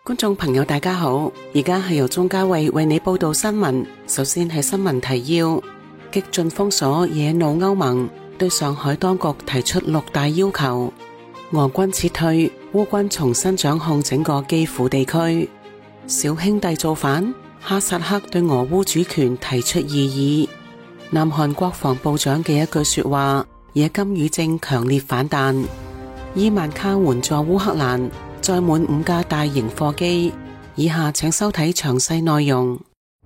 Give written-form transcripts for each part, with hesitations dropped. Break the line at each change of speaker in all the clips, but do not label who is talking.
觀眾朋友大家好，而家係由鍾嘉慧為你報道新聞。首先係新聞提要：激進封鎖惹怒歐盟，對上海當局提出6大要求。俄軍撤退，烏軍重新掌控整個基輔地區。小兄弟造反，哈薩克對俄烏主權提出異議。南韓國防部長嘅一句說話，惹金與正強烈反彈。伊萬卡援助烏克蘭，載滿5架大型貨機。以下請收睇詳細內容。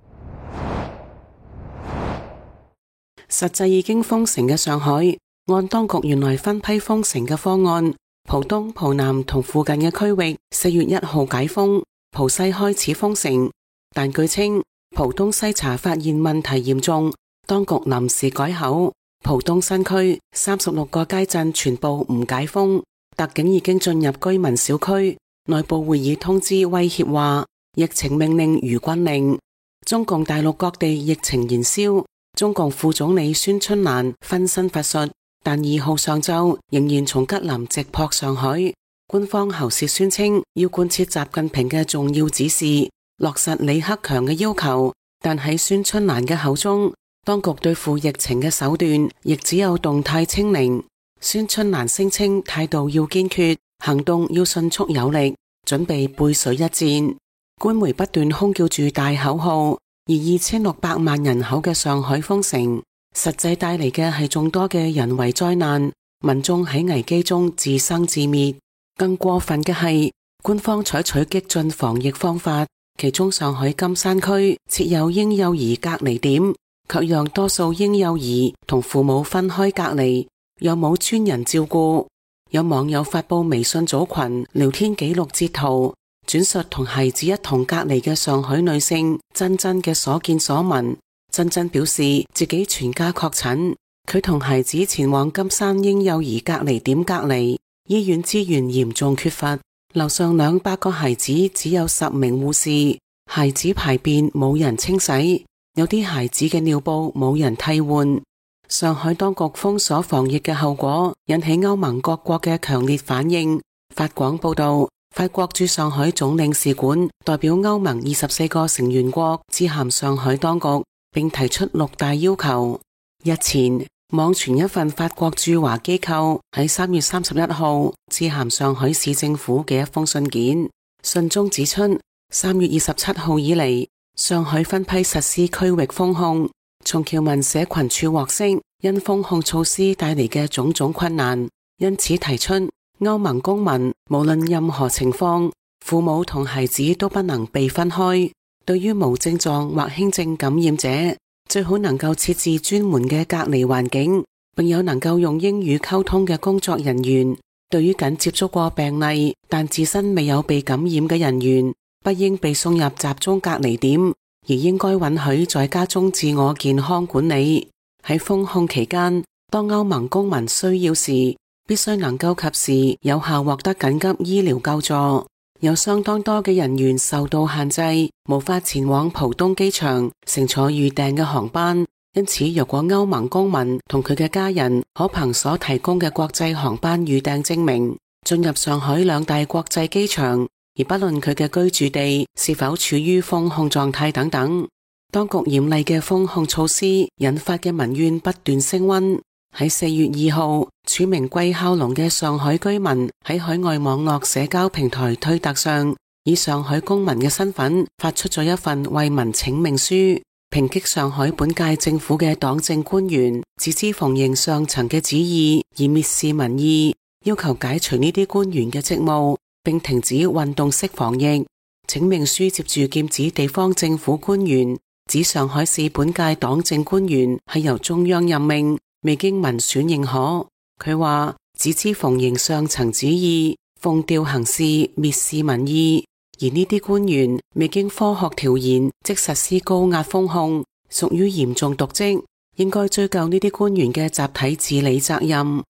實際已經封城嘅上海，按當局原來分批封城嘅方案，浦東、浦南同附近嘅區域4月1號解封，浦西開始封城。但據稱，浦東篩查發現問題嚴重，當局臨時改口，浦東新區36個街鎮全部唔解封。特警已經進入居民小區，內部會議通知威脅話，疫情命令如軍令。中共大陸各地疫情燃燒，中共副總理孫春蘭分身乏術，但2號上晝仍然從吉林直撲上海。官方喉舌宣稱要貫徹習近平嘅重要指示，落實李克強嘅要求，但喺孫春蘭嘅口中，當局對付疫情嘅手段亦只有動態清零。孫春蘭聲稱態度要堅決，行動要迅速有力，準備背水一戰。官媒不斷空叫住大口號，而2600萬人口嘅上海封城，實際帶嚟嘅係眾多嘅人為災難，民眾喺危機中自生自滅。更過分嘅係，官方採取激進防疫方法，其中上海金山區設有嬰幼兒隔離點，卻讓多數嬰幼兒同父母分開隔離，又冇專人照顧。有網友發佈微信組群聊天記錄截圖，轉述同孩子一同隔離嘅上海女性珍珍嘅所見所聞。珍珍表示自己全家確診，佢同孩子前往金山嬰幼兒隔離點隔離，醫院資源嚴重缺乏，樓上200個孩子只有10名護士，孩子排便冇人清洗，有啲孩子嘅尿布冇人替換。上海當局封鎖防疫嘅後果引起歐盟各國嘅強烈反應。法廣報道，法國駐上海總領事館代表歐盟24個成員國致函上海當局，並提出6大要求。日前，網傳一份法國駐華機構喺3月31號致函上海市政府嘅一封信件，信中指出，3月27號以嚟，上海分批實施區域封控。從僑民社群處獲悉，因封控措施帶嚟嘅種種困難，因此提出歐盟公民無論任何情況，父母同孩子都不能被分開。對於無症狀或輕症感染者，最好能夠設置專門嘅隔離環境，並有能夠用英語溝通嘅工作人員。對於僅接觸過病例但自身未有被感染嘅人員，不應被送入集中隔離點，而應該允許在家中自我健康管理。喺封控期間，當歐盟公民需要時，必須能夠及時有效獲得緊急醫療救助。有相當多嘅人員受到限制，無法前往浦東機場乘坐預訂嘅航班。因此，若果歐盟公民同佢嘅家人可憑所提供嘅國際航班預訂證明進入上海2大國際機場，而不論佢嘅居住地是否處於封控狀態等等，當局嚴厲嘅封控措施引發嘅民怨不斷升溫。喺4月2號，署名季孝龍嘅上海居民喺海外網絡社交平台推特上，以上海公民嘅身份發出咗一份為民請命書，抨擊上海本屆政府嘅黨政官員自知奉迎上層嘅旨意而蔑視民意，要求解除呢啲官員嘅職務，並停止運動式防疫。請命書接住劍指地方政府官員，指上海市本屆黨政官員係由中央任命，未經民選認可。佢話只知奉迎上層旨意，奉調行事，蔑視民意。而呢啲官員未經科學調研即實施高壓封控，屬於嚴重瀆職，應該追究呢啲官員嘅集體治理責任。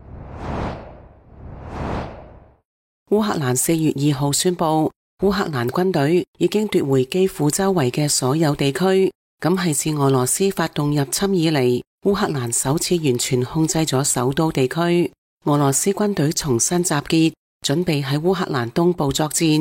烏克蘭4月2號宣布，烏克蘭軍隊已經奪回基輔周圍嘅所有地區，咁係自俄羅斯發動入侵以嚟，烏克蘭首次完全控制咗首都地區。俄羅斯軍隊重新集結，準備喺烏克蘭東部作戰。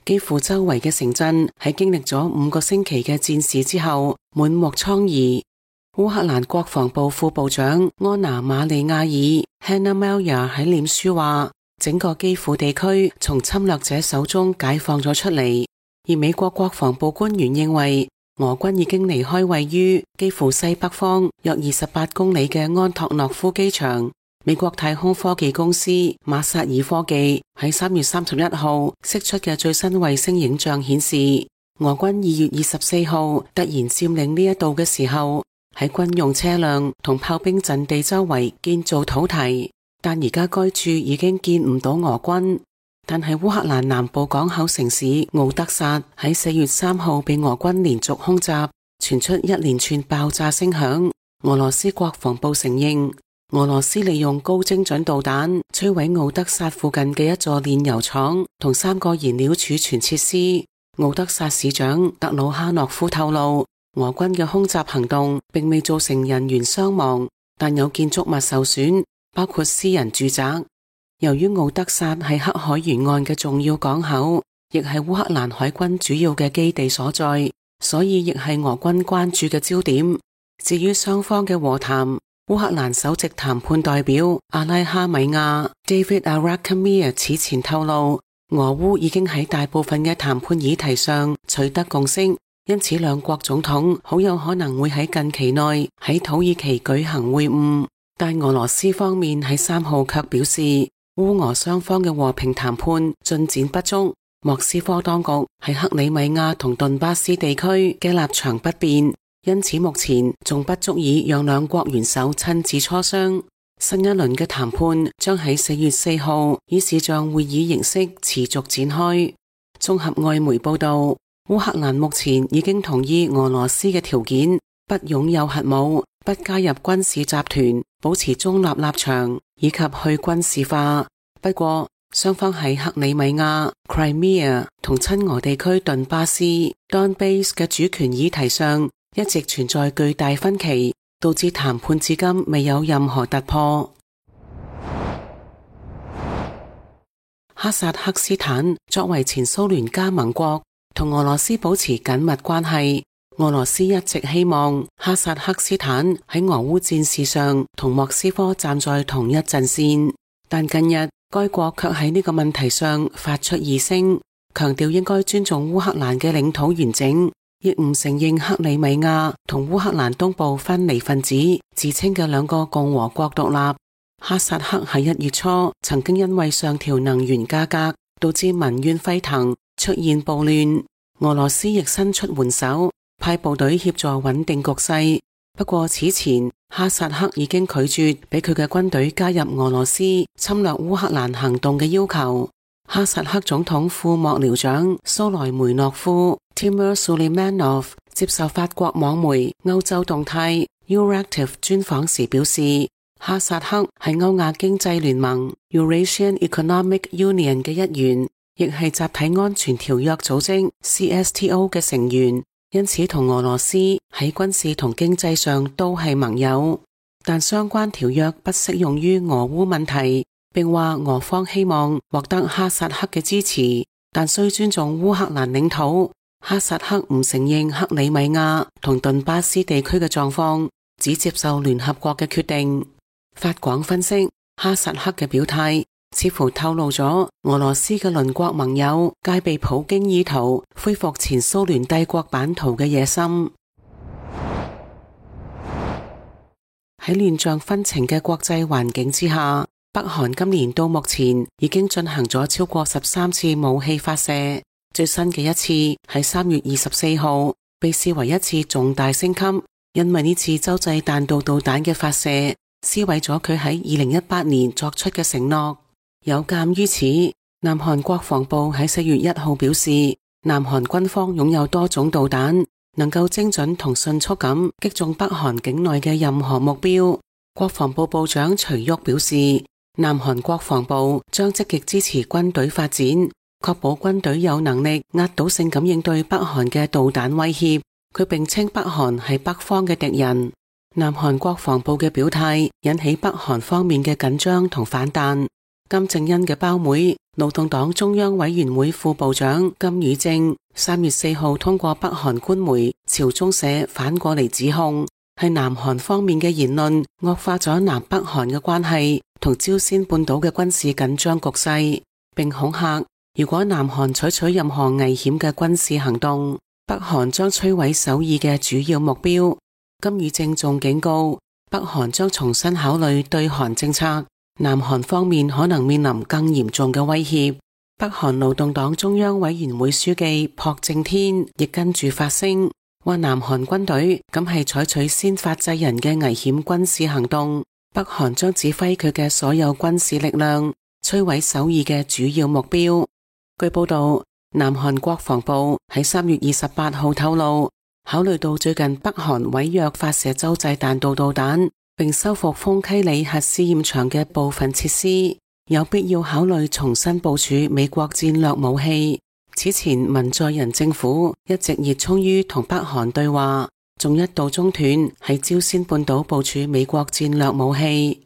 基輔周圍嘅城鎮喺經歷咗5個星期嘅戰事之後，滿目瘡痍。烏克蘭國防部副部長安娜瑪利亞爾 Hanna Maliar 喺臉書話，整個基輔地區從侵略者手中解放咗出嚟。而美國國防部官員認為，俄軍已經離開位於基輔西北方約28公里嘅安托諾夫機場。美國太空科技公司馬薩爾科技喺3月31號釋出嘅最新衛星影像顯示，俄軍2月24號突然佔領呢一度嘅時候，喺軍用車輛同炮兵陣地周圍建造土堤，但而家該處已經見唔到俄軍。但係烏克蘭南部港口城市敖德薩喺4月3號被俄軍連續空襲，傳出一連串爆炸聲響。俄羅斯國防部承認，俄羅斯利用高精準導彈摧毀敖德薩附近嘅一座煉油廠同3個燃料儲存設施。敖德薩市長特魯哈諾夫透露，俄軍嘅空襲行動並未造成人員傷亡，但有建築物受損，包括私人住宅。由於敖德薩係黑海沿岸嘅重要港口，亦係烏克蘭海軍主要嘅基地所在，所以亦係俄軍關注嘅焦點。至於雙方嘅和談，烏克蘭首席談判代表阿拉哈米亞 David Arakhamir 此前透露，俄烏已經喺大部分嘅談判議題上取得共識，因此兩國總統好有可能會喺近期內喺土耳其舉行會晤。但俄羅斯方面喺3號卻表示，烏俄雙方嘅和平談判進展不足，莫斯科當局喺克里米亞同頓巴斯地區嘅立場不變，因此目前仲不足以讓兩國元首親自磋商。新一輪嘅談判將喺4月4號以視像會議形式持續展開。綜合外媒報道，烏克蘭目前已經同意俄羅斯嘅條件，不擁有核武，不加入軍事集團，保持中立立場，以及去軍事化。不過，雙方喺克里米亞、Crimea 同親俄地區頓巴斯 Donbas 嘅主權議題上，一直存在巨大分歧，導致談判至今未有任何突破。哈薩克斯坦作為前蘇聯加盟國，同俄羅斯保持緊密關係。俄羅斯一直希望哈薩克斯坦喺俄烏戰事上同莫斯科站在同一陣線，但近日該國卻喺呢個問題上發出異聲，強調應該尊重烏克蘭嘅領土完整，亦唔承認克里米亞同烏克蘭東部分離分子自稱嘅兩個共和國獨立。哈薩克喺1月初曾經因為上調能源價格，導致民怨沸騰，出現暴亂。俄羅斯亦伸出援手，派部隊協助穩定局勢。不過此前哈薩克已經拒絕俾佢嘅軍隊加入俄羅斯侵略烏克蘭行動嘅要求。哈薩克總統副幕僚長蘇萊梅諾夫 Timur Suleimanov 接受法國網媒歐洲動態 Euractiv 專訪時表示，哈薩克係歐亞經濟聯盟 Eurasian Economic Union 嘅一員，亦係集體安全條約組織 CSTO 嘅成員，因此同俄羅斯喺軍事同經濟上都係盟友。但相關條約不適用於俄烏問題，並話俄方希望獲得哈薩克嘅支持，但需尊重烏克蘭領土。哈薩克唔承認克里米亞同頓巴斯地區嘅狀況，只接受聯合國嘅決定。法廣分析，哈薩克嘅表態似乎透露咗俄羅斯嘅鄰國盟友戒備普京意圖恢復前蘇聯帝國版圖嘅野心。喺亂象紛呈嘅國際環境之下，北韓今年到目前已經進行咗超過13次武器發射，最新嘅一次喺3月24號，被視為一次重大升級，因為呢次洲際彈道導彈嘅發射撕毀咗佢喺2018年作出嘅承諾。有鑒於此，南韓國防部喺4月1號表示，南韓軍方擁有多種導彈，能夠精準同迅速咁擊中北韓境內嘅任何目標。國防部部長徐旭表示，南韓國防部將積極支持軍隊發展，確保軍隊有能力壓倒性咁應對北韓嘅導彈威脅。佢並稱北韓係北方嘅敵人。南韓國防部嘅表態引起北韓方面嘅緊張同反彈。 金正恩嘅胞妹、勞動黨中央委員會副部長金與正3月4號通過北韓官媒朝中社反過嚟指控，係南韓方面嘅言論惡化咗南北韓嘅關係同朝鮮半島嘅軍事緊張局勢，並恐嚇如果南韓採取任何危險嘅軍事行動，北韓將摧毀首爾嘅主要目標。金與正仲警告，北韓將重新考慮對韓政策，南韓方面可能面臨更嚴重嘅威脅。北韓勞動黨中央委員會書記朴正天亦跟住發聲，話南韓軍隊咁係採取先發制人嘅危險軍事行動，北韓將指揮佢嘅所有軍事力量，摧毀首爾嘅主要目標。據報道，南韓國防部喺3月28號透露，考慮到最近北韓違約發射洲際彈道導彈，並修復豐溪里核試驗場嘅部分設施，有必要考慮重新部署美國戰略武器。此前文在寅政府一直熱衷於同北韓對話，仲一度中斷喺朝鮮半島部署美國戰略武器。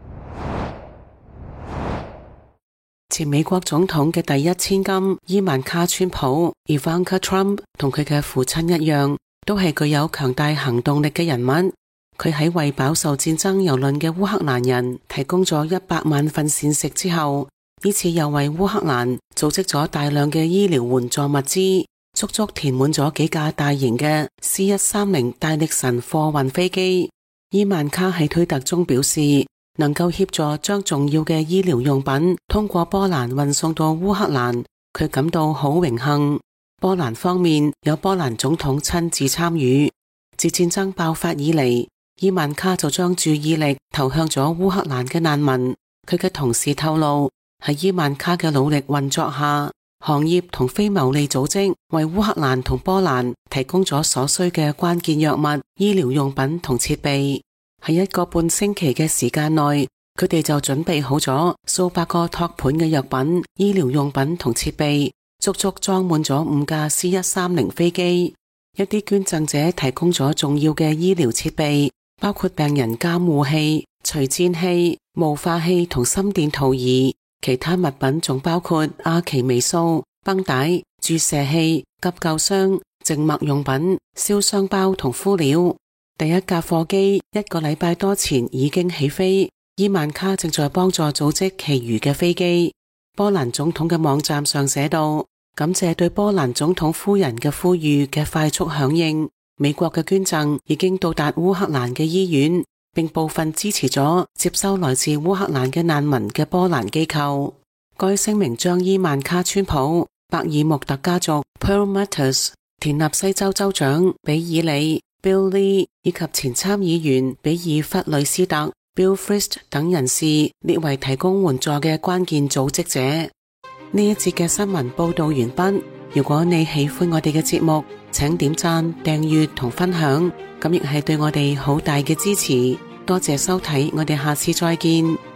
前美國總統嘅第一千金伊萬卡川普 Ivanka Trump 同佢嘅父親一樣，都係具有強大行動力嘅人物。佢喺為飽受戰爭蹂躪嘅烏克蘭人提供咗100萬份膳食之後，呢次又為烏克蘭組織咗大量嘅醫療援助物資，足足填滿咗幾架大型嘅 C-130大力神貨運飛機。伊萬卡喺推特中表示，能夠協助將重要嘅醫療用品通過波蘭運送到烏克蘭，佢感到好榮幸。波蘭方面有波蘭總統親自參與。自戰爭爆發以嚟，伊萬卡就將注意力投向咗烏克蘭嘅難民。佢嘅同事透露，喺伊萬卡嘅努力運作下，行業同非牟利組織為烏克蘭同波蘭提供咗所需嘅關鍵藥物、醫療用品同設備。喺1個半星期嘅時間內，佢哋就準備好咗數百個托盤嘅藥品、醫療用品同設備，足足裝滿咗5架 C-130飛機。一啲捐贈者提供咗重要嘅醫療設備，包括病人監護器、除顫器、霧化器同心電圖儀。其他物品仲包括阿奇黴素、繃帶、注射器、急救箱、靜脈用品、燒傷包同敷料。第一架貨機1個禮拜多前已經起飛，伊萬卡正在幫助組織其餘嘅飛機。波蘭總統嘅網站上寫道，感謝對波蘭總統夫人嘅呼籲嘅快速響應，美國嘅捐贈已經到達烏克蘭嘅醫院，並部分支持咗接收來自烏克蘭嘅難民嘅波蘭機構。該聲明將伊萬卡川普、伯爾穆特家族 Pearl Matters、田納西州州長比爾里 Bill Lee 以及前參議員比爾弗雷斯特 Bill Frist 等人士列為提供援助嘅關鍵組織者。呢一節嘅新聞報道完畢。如果你喜歡我哋嘅節目，請點讚、訂閱同分享，咁亦係對我哋好大嘅支持。多謝收睇，我哋下次再見。